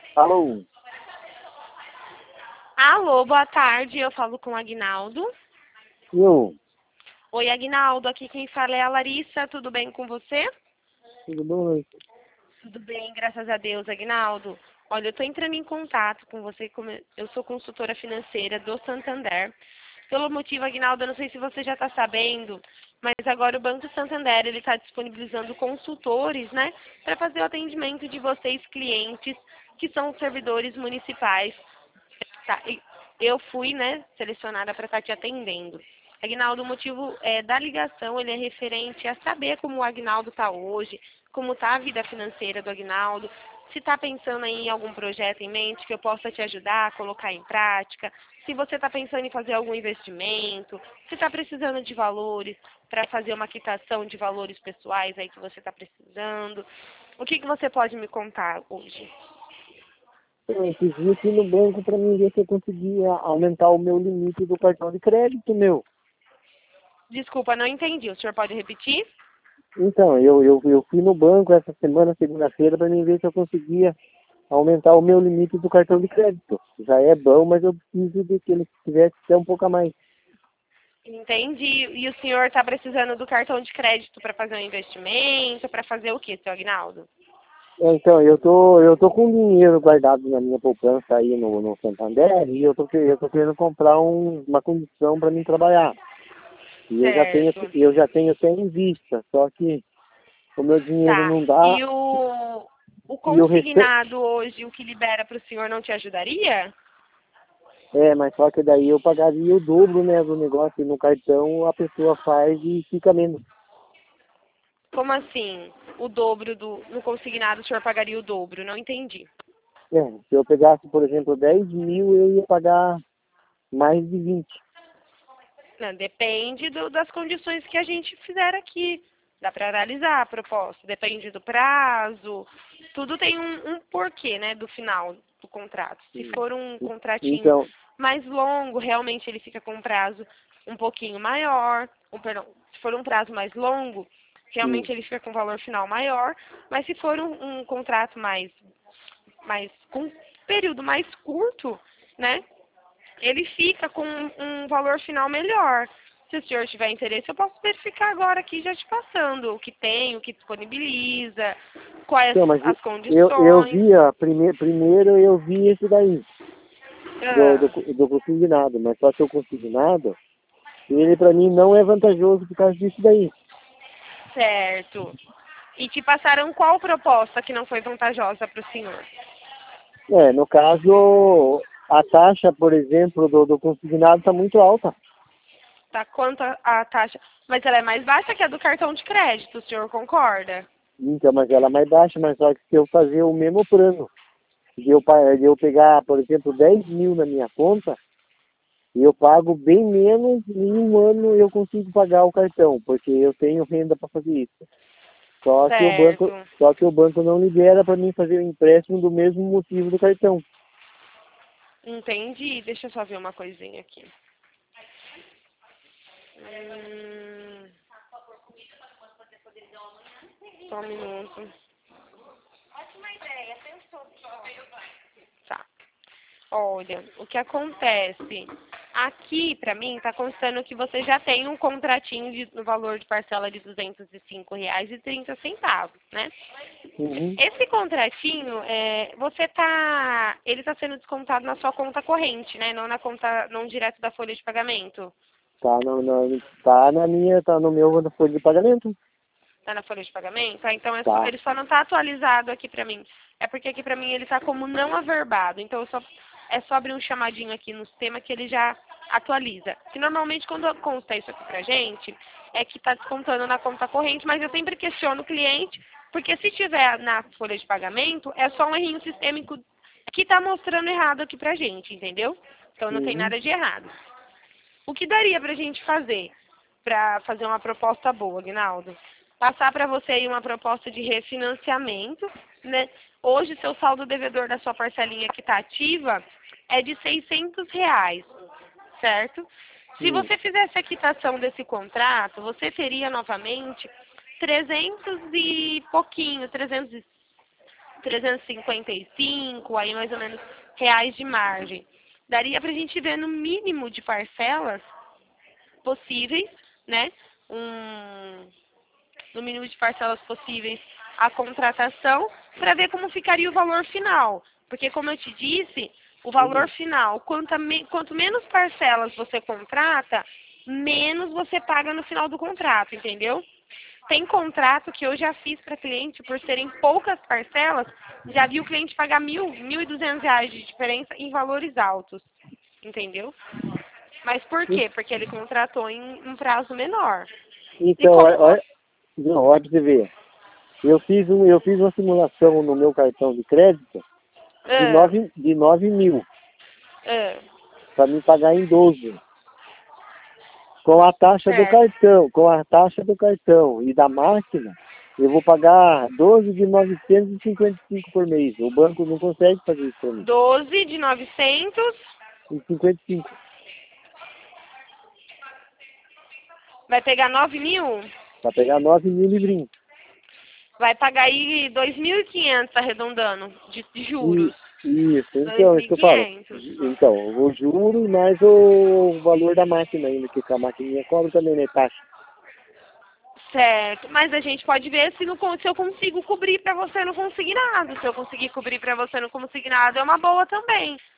Alô? Alô, boa tarde, eu falo com o Aguinaldo. Eu? Oi, Aguinaldo, aqui quem fala é a Larissa, tudo bem com você? Tudo bom? Tudo bem, graças a Deus, Aguinaldo. Olha, eu estou entrando em contato com você, eu sou consultora financeira do Santander. Pelo motivo, Aguinaldo, eu não sei se você já está sabendo, mas agora o Banco Santander ele está disponibilizando consultores, né, para fazer o atendimento de vocês, clientes, que são servidores municipais. Tá, eu fui, né, selecionada para estar te atendendo. Aguinaldo, o motivo da ligação ele é referente a saber como o Aguinaldo está hoje, como está a vida financeira do Aguinaldo, se está pensando aí em algum projeto em mente que eu possa te ajudar a colocar em prática, se você está pensando em fazer algum investimento, se está precisando de valores para fazer uma quitação de valores pessoais aí que você está precisando. O que você pode me contar hoje? Eu pedi aqui no banco para mim ver se eu conseguia aumentar o meu limite do cartão de crédito, meu. Desculpa, não entendi. O senhor pode repetir? Então, eu fui no banco essa semana, segunda-feira, para mim ver se eu conseguia aumentar o meu limite do cartão de crédito. Já é bom, mas eu preciso de que ele tivesse até um pouco a mais. Entendi. E o senhor está precisando do cartão de crédito para fazer um investimento, para fazer o quê, seu Aguinaldo? Então, eu tô com dinheiro guardado na minha poupança aí no Santander e eu tô querendo comprar uma condição para mim trabalhar. E Certo. eu já tenho até em vista, só que o meu dinheiro Tá. não dá E o e o restante. consignado hoje, o que libera para o senhor, não te ajudaria? É, mas só que daí eu pagaria o dobro, né, do negócio. E no cartão a pessoa faz e fica menos. Como assim? O dobro no consignado, o senhor pagaria o dobro? Não entendi. É, se eu pegasse, por exemplo, 10 mil, eu ia pagar mais de 20. Não, depende das condições que a gente fizer aqui. Dá para analisar a proposta. Depende do prazo. Tudo tem um porquê, né, do final do contrato. Se for um contratinho Então, mais longo, realmente ele fica com um prazo um pouquinho maior. Perdão, se for um prazo mais longo, sim, realmente ele fica com um valor final maior. Mas se for um contrato mais com um período mais curto, né? Ele fica com um valor final melhor. Se o senhor tiver interesse, eu posso verificar agora aqui já te passando o que tem, o que disponibiliza, quais então mas as eu condições. vi, primeiro eu vi esse daí, Ah, do consignado, mas só que o consignado, ele para mim não é vantajoso por causa disso daí. certo. E te passaram qual proposta que não foi vantajosa para o senhor? É, no caso, a taxa, por exemplo, do consignado está muito alta. Tá? Quanto a taxa? Mas ela é mais baixa que a do cartão de crédito, o senhor concorda? Então, mas ela é mais baixa, mas só que se eu fazer o mesmo plano, de eu pegar, por exemplo, 10 mil na minha conta, eu pago bem menos, em um ano eu consigo pagar o cartão, porque eu tenho renda para fazer isso. Certo. Só que o banco não libera para mim fazer o empréstimo do mesmo motivo do cartão. Entendi. Deixa eu só ver uma coisinha aqui. Hum, só um minuto. Tá. Olha, o que acontece? Aqui, para mim, está constando que você já tem um contratinho no valor de parcela de R$ 205,30, né? Uhum. Esse contratinho, ele está sendo descontado na sua conta corrente, né? Não na conta, não direto da folha de pagamento. Tá no meu folha de pagamento. Tá na folha de pagamento? Ah, então Tá. ele só não está atualizado aqui para mim. É porque aqui para mim ele está como não averbado. Então é só abrir um chamadinho aqui no sistema que ele já atualiza. Que normalmente quando consta isso aqui pra gente, é que está descontando na conta corrente, mas eu sempre questiono o cliente, porque se tiver na folha de pagamento, é só um errinho sistêmico que está mostrando errado aqui pra gente, entendeu? Então não tem Uhum. nada de errado. O que daria pra gente fazer para fazer uma proposta boa, Guinaldo? Passar para você aí uma proposta de refinanciamento, né? Hoje, seu saldo devedor da sua parcelinha que está ativa é de R$ 600, certo? Se Sim. você fizesse a quitação desse contrato, você teria novamente 300 e pouquinho, 355, aí mais ou menos reais de margem. Daria pra gente ver no mínimo de parcelas possíveis, né? No mínimo de parcelas possíveis a contratação, para ver como ficaria o valor final. Porque, como eu te disse, o valor final, quanto menos parcelas você contrata, menos você paga no final do contrato, entendeu? Tem contrato que eu já fiz para cliente, por serem poucas parcelas, já vi o cliente pagar R$ 1.200 de diferença em valores altos, entendeu? Mas por quê? Porque ele contratou em um prazo menor. Então, olha, não, olha pra você ver. Eu fiz uma simulação no meu cartão de crédito de 9 mil, para me pagar em 12. Com a taxa do cartão e da máquina, eu vou pagar 12 de 955 por mês. O banco não consegue fazer isso para mim. 12 de 955. Vai pegar 9 mil? Vai pegar 9 mil livrinhos. Vai pagar aí 2.500, arredondando, de juros. Isso, então, isso que eu falo. Então, o juro mais o valor da máquina ainda, que a maquininha cobra também, né, taxa. Certo, mas a gente pode ver se eu consigo cobrir para você no consignado. Se eu conseguir cobrir para você no consignado, é uma boa também.